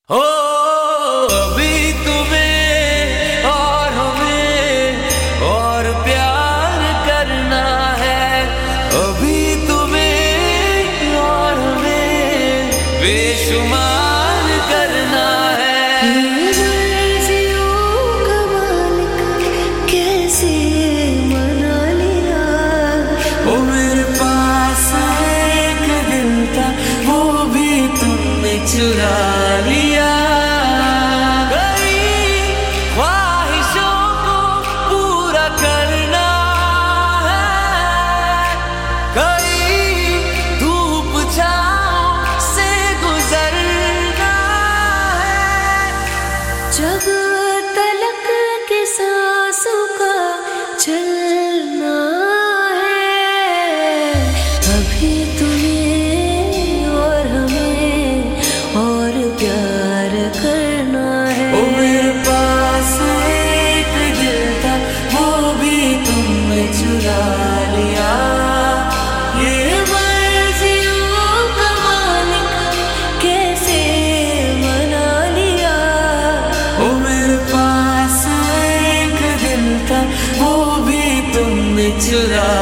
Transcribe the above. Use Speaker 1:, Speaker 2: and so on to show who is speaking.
Speaker 1: हो अभी तुम्हें और हमें और प्यार करना है। अभी तुम्हें और हमें बेशुमार करना है।
Speaker 2: कैसे मना लिया
Speaker 1: ओ मेरे पास एक दिल था, वो भी तुमने चुरा लिया। कई ख्वाहिशों को पूरा करना है, कई धूप छाँव से गुजरना है।
Speaker 2: जब तलक के सांसों का चलना है। अभी तुम्हें और हमें और प्यार करना है।
Speaker 1: ओ मेरे पास एक दिल था, वो भी तुमने चुरा लिया।
Speaker 2: ये मर्जियों का मालिक कैसे मना लिया।
Speaker 1: ओ मेरे पास एक दिल था, वो भी तुमने चुरा